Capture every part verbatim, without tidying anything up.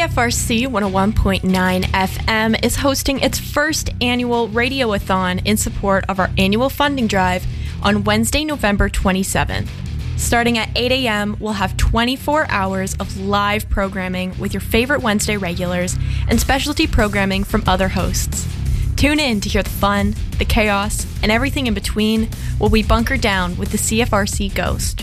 F R C one oh one point nine F M is hosting its first annual Radioathon in support of our annual funding drive on Wednesday, November twenty-seventh. Starting at eight a.m., we'll have twenty-four hours of live programming with your favorite Wednesday regulars and specialty programming from other hosts. Tune in to hear the fun, the chaos, and everything in between while we bunker down with the C F R C Ghost.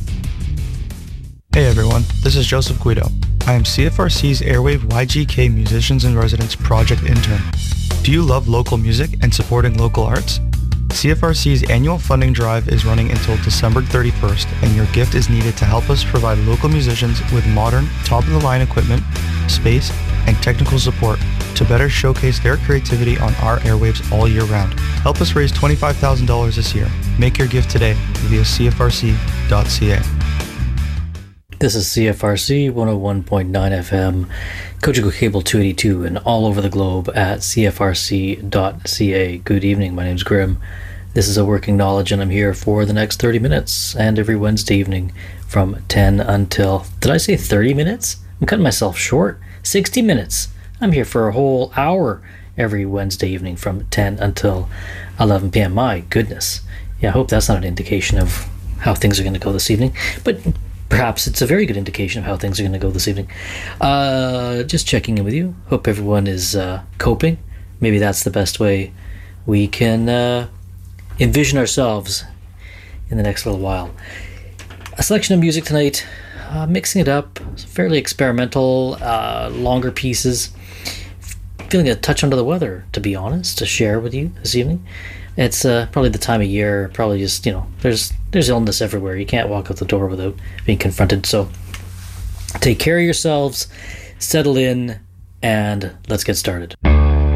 Hey everyone, this is Joseph Guido. I am C F R C's Airwave Y G K Musicians in Residence Project Intern. Do you love local music and supporting local arts? C F R C's annual funding drive is running until December thirty-first, and your gift is needed to help us provide local musicians with modern, top-of-the-line equipment, space, and technical support to better showcase their creativity on our airwaves all year round. Help us raise twenty-five thousand dollars this year. Make your gift today via c f r c dot c a. This is C F R C one oh one point nine F M, Cogeco Cable two eighty-two, and all over the globe at c f r c dot c a. Good evening, my name's Grim. This is A Working Knowledge, and I'm here for the next thirty minutes, and every Wednesday evening from ten until... Did I say thirty minutes? I'm cutting myself short. sixty minutes. I'm here for a whole hour every Wednesday evening from ten until eleven p.m. My goodness. Yeah, I hope that's not an indication of how things are going to go this evening, but... perhaps it's a very good indication of how things are going to go this evening. Uh, just checking in with you. Hope everyone is uh, coping. Maybe that's the best way we can uh, envision ourselves in the next little while. A selection of music tonight, uh, mixing it up, fairly experimental, uh, longer pieces. Feeling a touch under the weather, to be honest, to share with you this evening. It's uh, probably the time of year, probably just, you know, there's there's illness everywhere. You can't walk out the door without being confronted. So take care of yourselves, settle in, and let's get started. All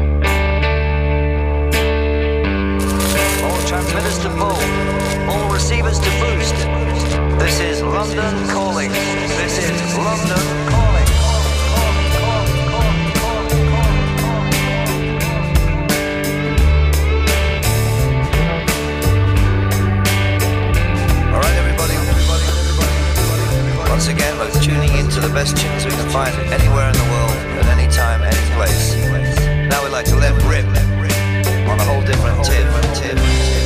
transmitters to full, all receivers to boost. This is London calling. This is London calling. Once again, we're tuning into the best tunes we can find anywhere in the world, at any time, any place. Now we'd like to let rip on a whole different tip. tip, tip, tip.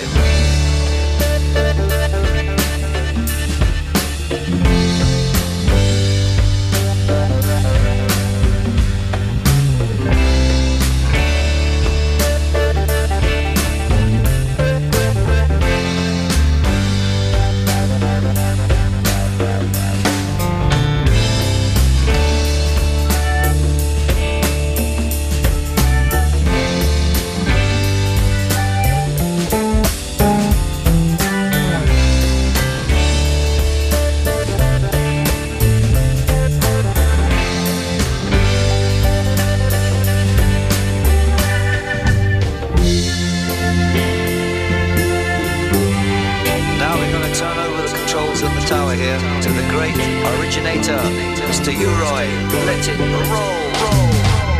Mister Uroy, let it roll, roll.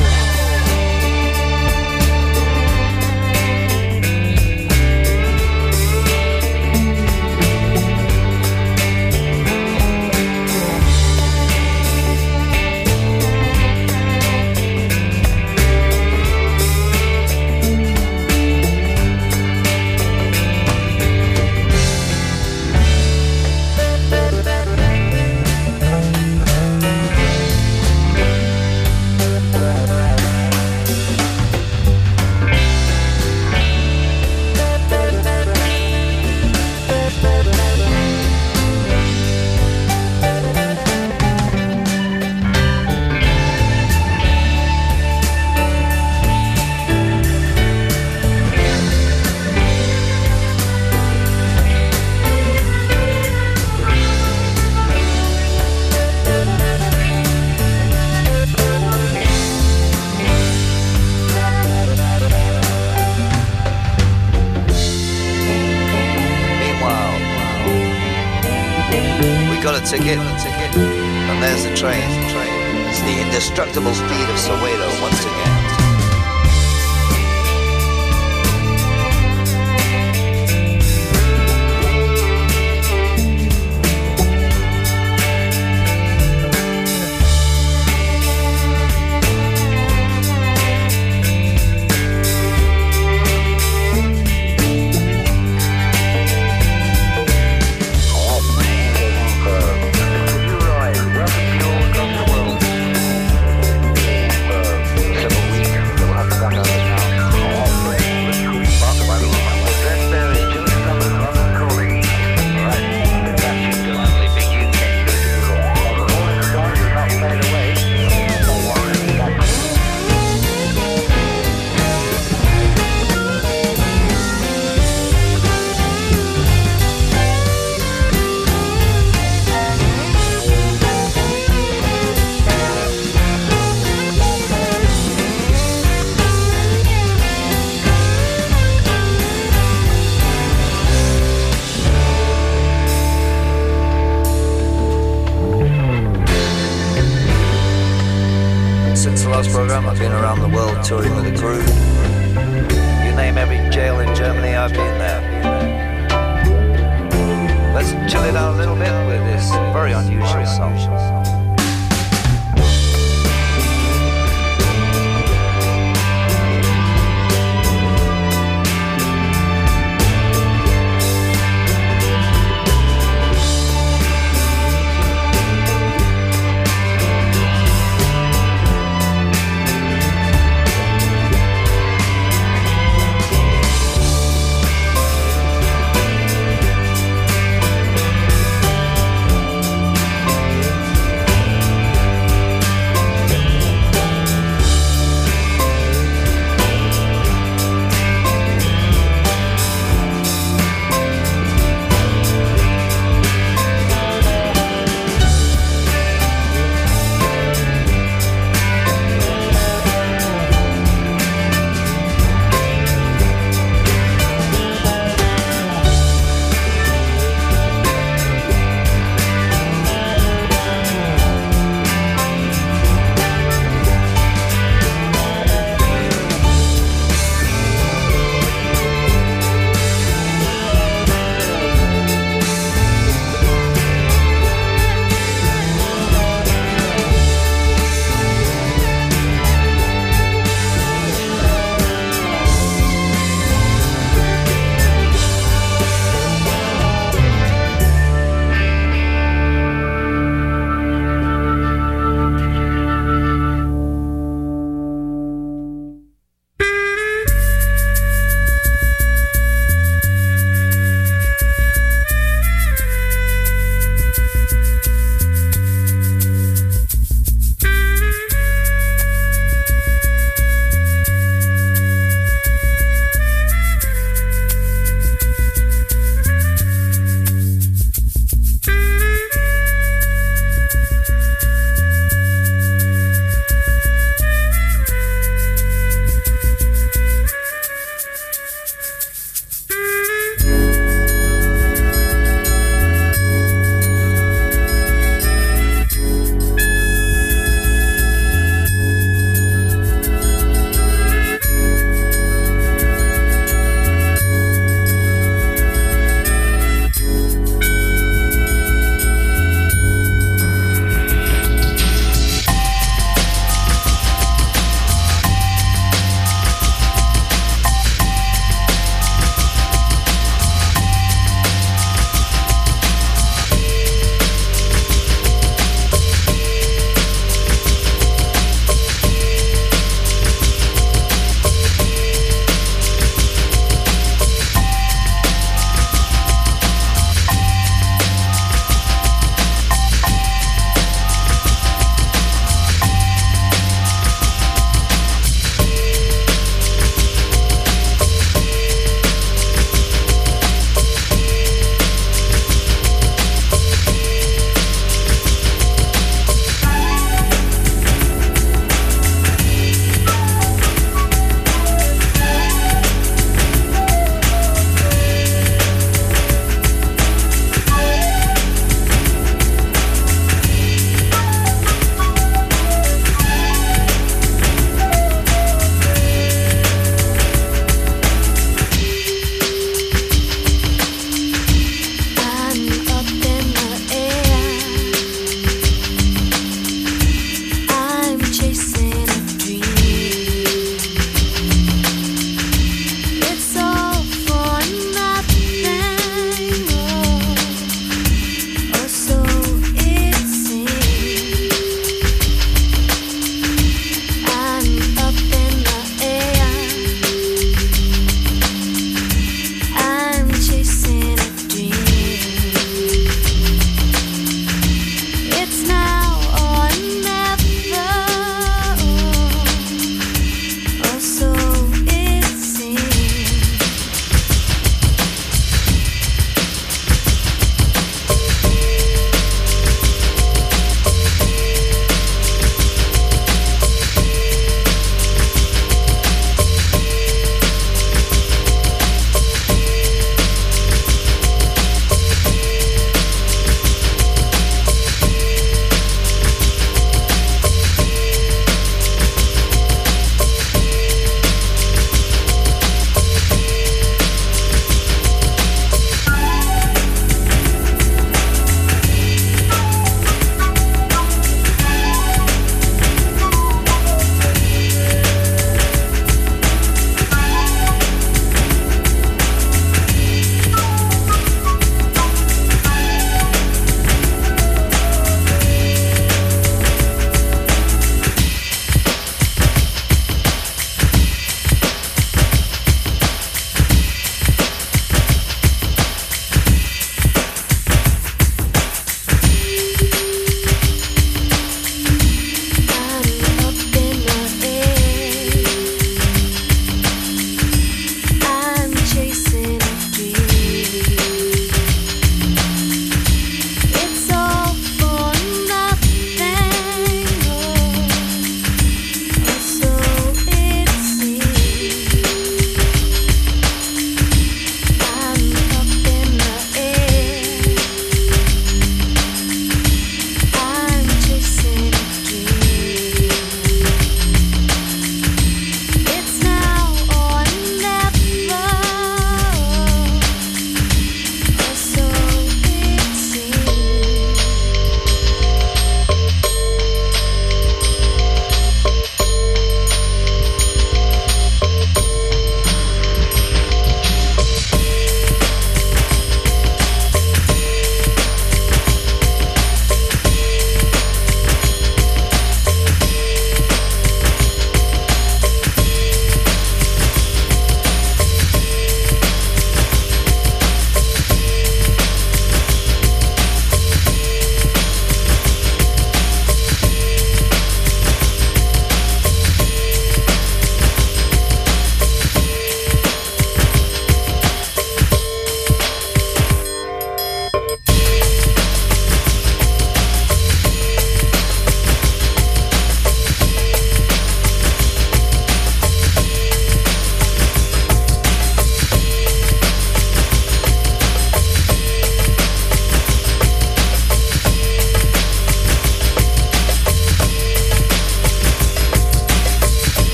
Ticket, and there's the train. It's the indestructible speed of Soweto once again. last program, I've been around the world touring with a crew. You name every jail in Germany, I've been there. Let's chill it out a little bit with this very unusual song.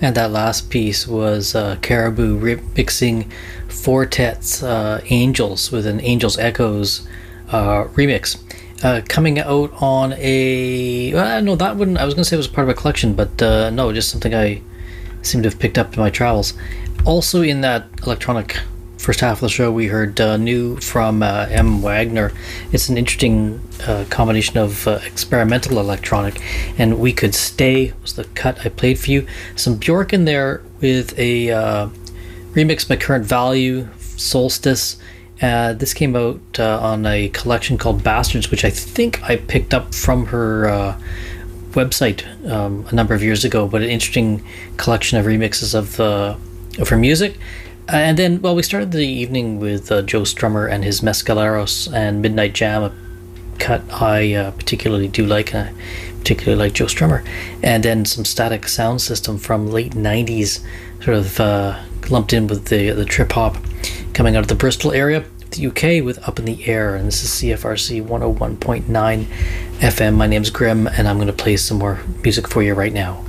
And that last piece was uh, Caribou remixing Fortet's uh, Angels with an Angels Echoes uh, remix. Uh, coming out on a... Uh, no, that wouldn't... I was going to say it was part of a collection, but uh, no, just something I seem to have picked up in my travels. Also in that electronic first half of the show, we heard uh, new from uh, M. Wagner. It's an interesting uh, combination of uh, experimental electronic, and We Could Stay was the cut I played for you. Some Bjork in there with a uh, remix by Current Value, Solstice. Uh, this came out uh, on a collection called Bastards, which I think I picked up from her uh, website um, a number of years ago, but an interesting collection of remixes of, uh, of her music. Uh, and then, well, we started the evening with uh, Joe Strummer and his Mescaleros and Midnight Jam, a cut I uh, particularly do like, and I particularly like Joe Strummer. And then some Static Sound System from late nineties, sort of uh, lumped in with the the trip hop, coming out of the Bristol area, the U K, with Up in the Air. And this is C F R C one oh one point nine F M. My name's Grim, and I'm going to play some more music for you right now.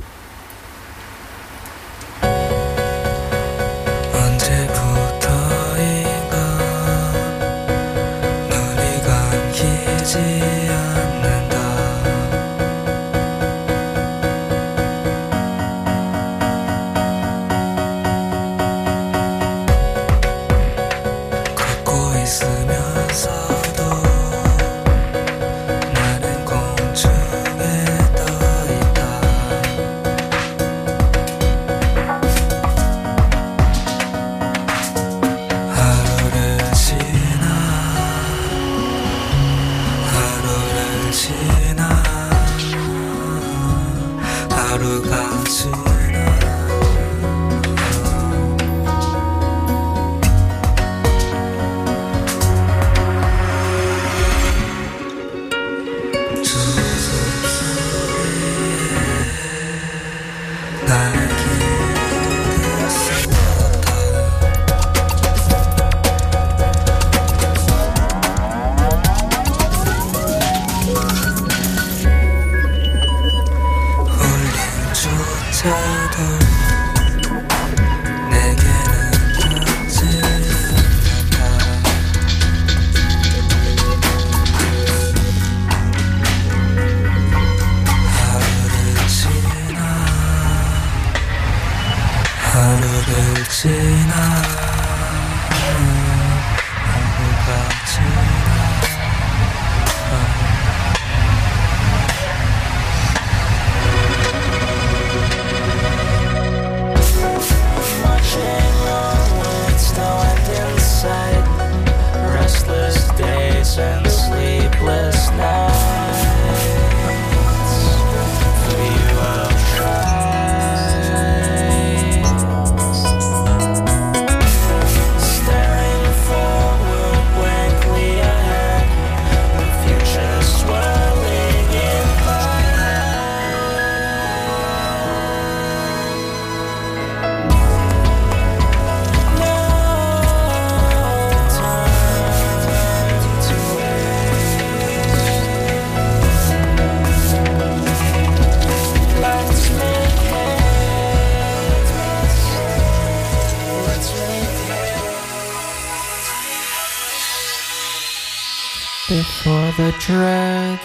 Before the dread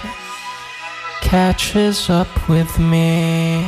catches up with me,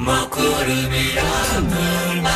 먹구름이라 불만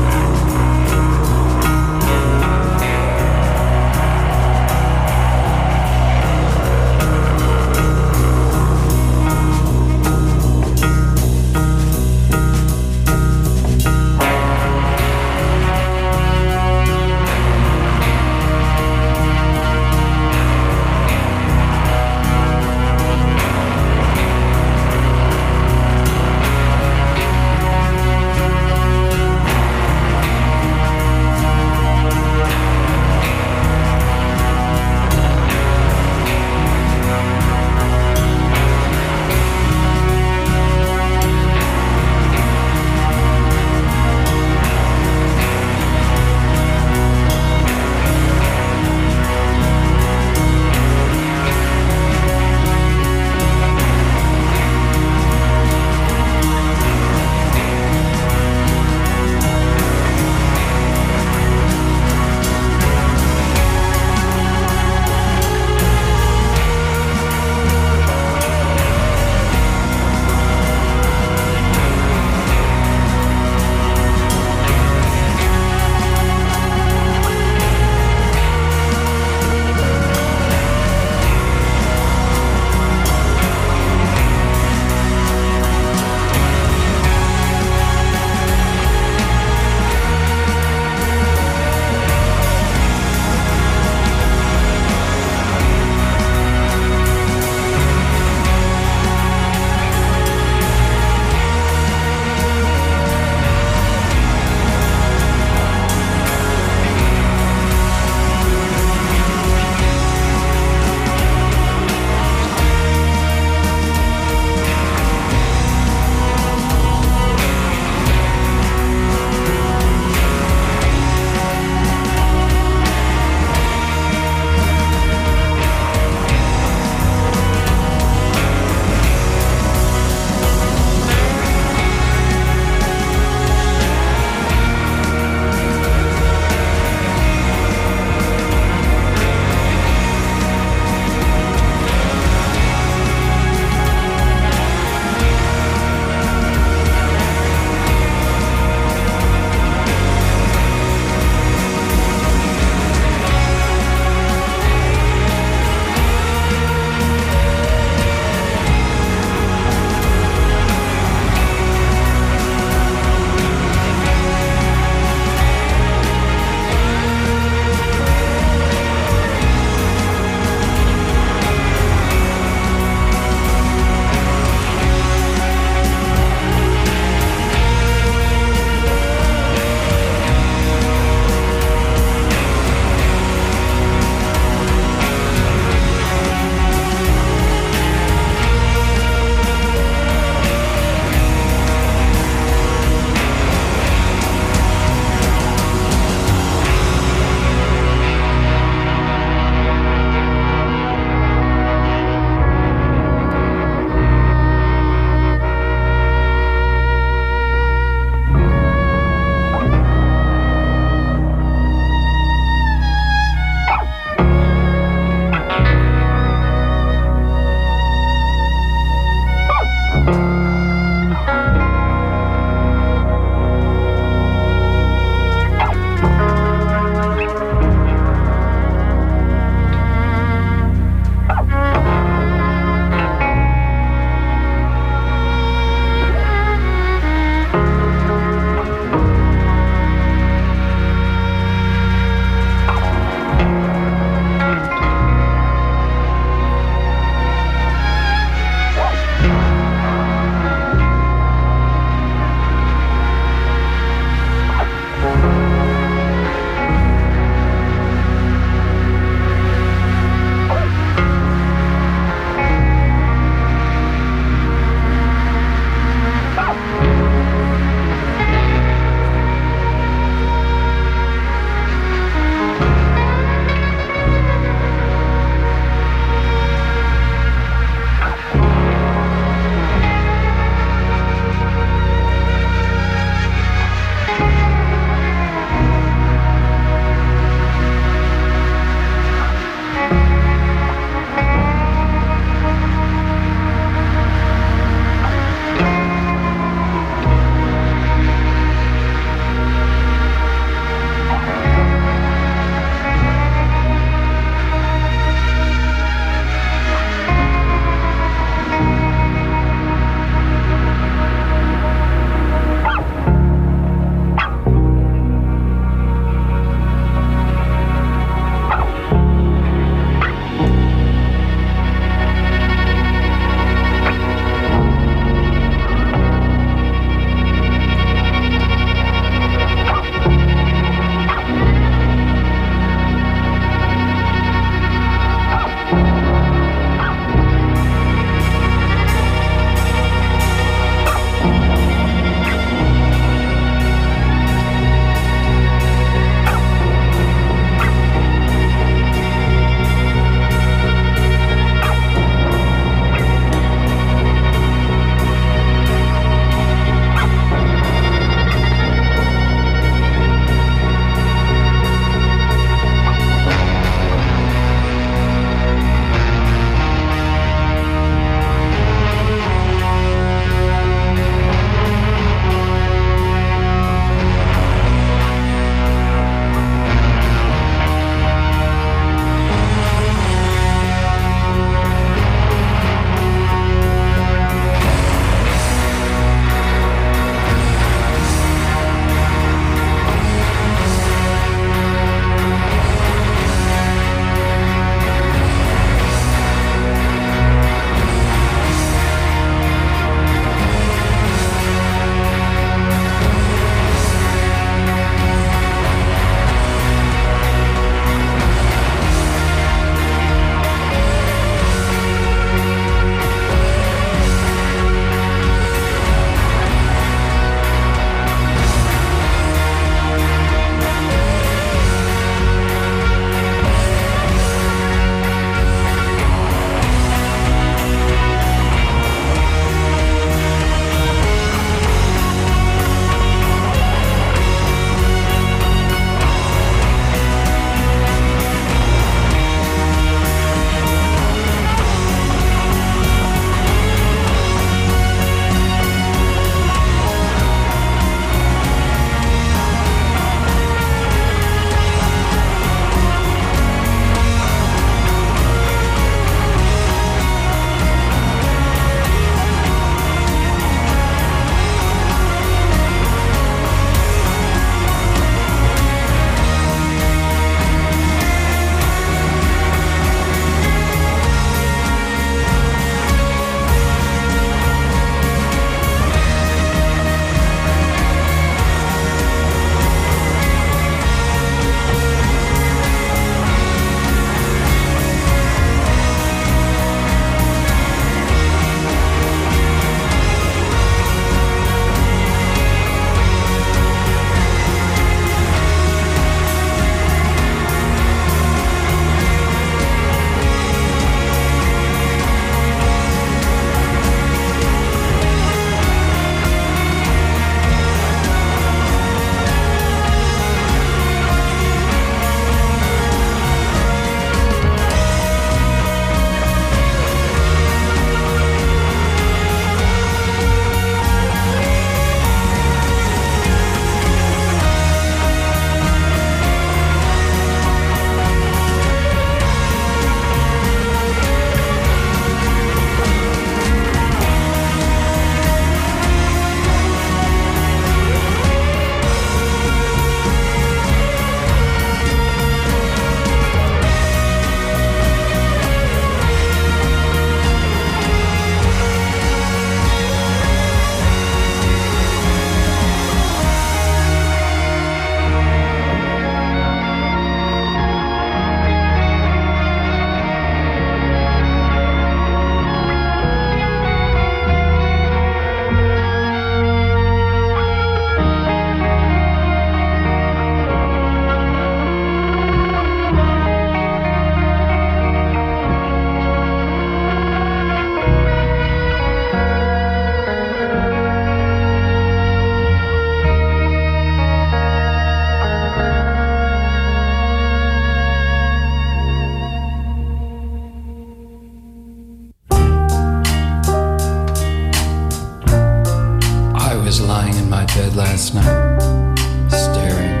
my bed last night, staring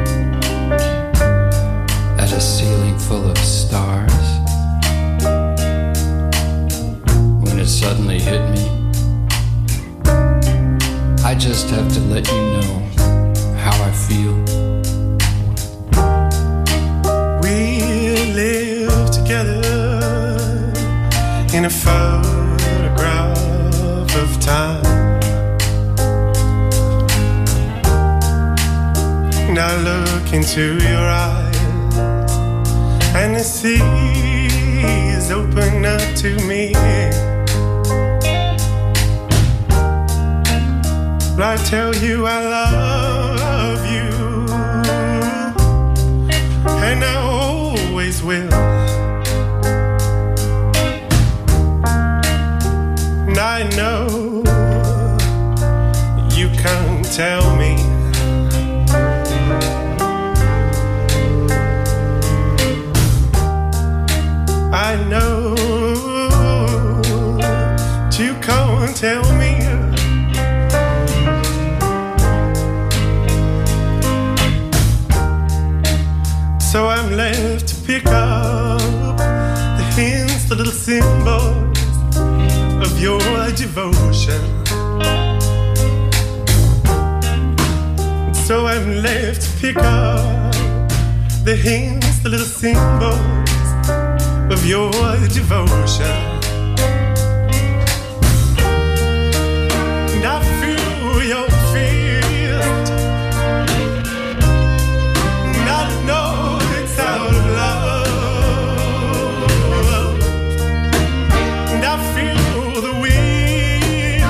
at a ceiling full of stars, when it suddenly hit me, I just have to let you know how I feel. We live together in a photograph of time. Now look into your eyes and the sea is open up to me. I tell you I love you, and I always will. And I know you can't tell me. I know you can't tell me. So I'm left to pick up the hints, the little symbols of your devotion. So I'm left to pick up the hints, the little symbols of your devotion. And I feel your fist, and I know it's out of love, and I feel the wind,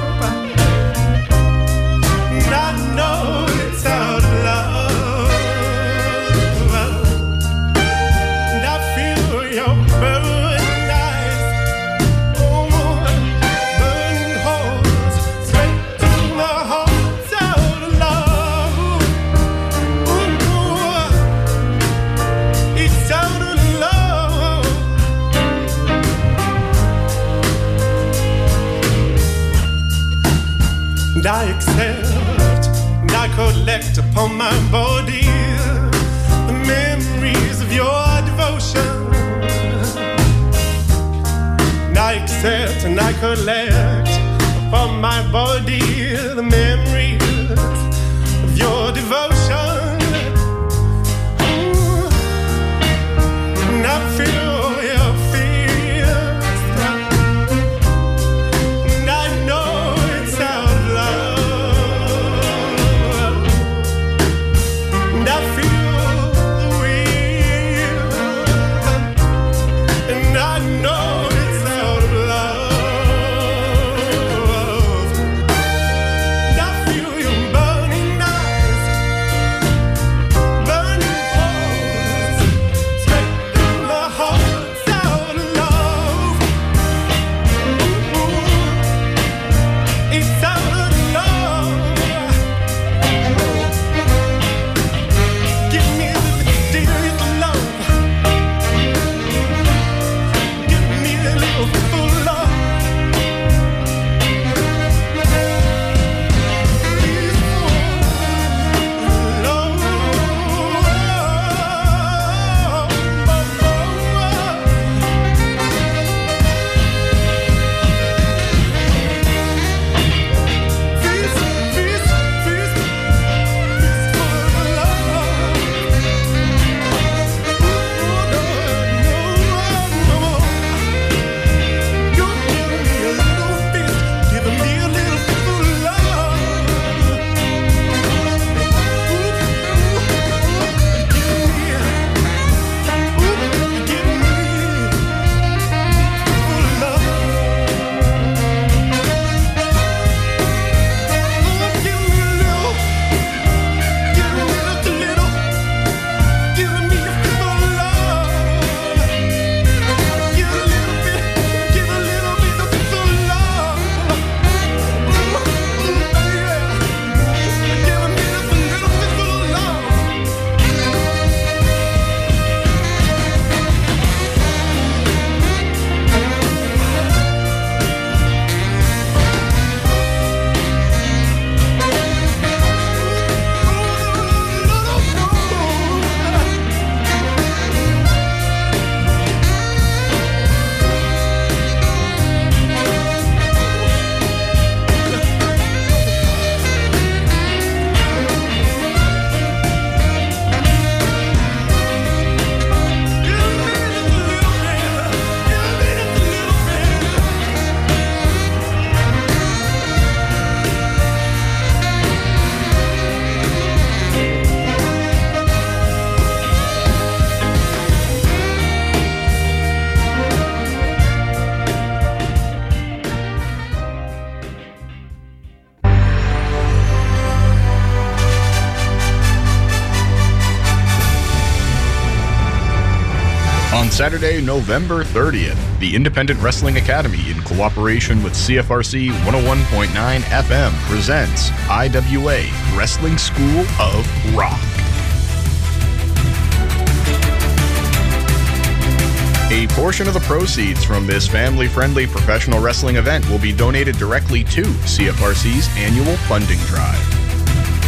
and I know it's out of love, and I feel your burning eyes, oh, burning holes straight through my heart's out of love. Ooh, it's out of love. And I accept and I collect upon my body the memories of your devotion. And I accept and I collect upon my body the memories of your devotion. Ooh, and I feel your fears, and I know it's out of love, and I feel the wind, and I know it's out of love, and I feel On Saturday, November thirtieth, the Independent Wrestling Academy, in cooperation with C F R C one oh one point nine F M, presents I W A Wrestling School of Rock. A portion of the proceeds from this family-friendly professional wrestling event will be donated directly to C F R C's annual funding drive.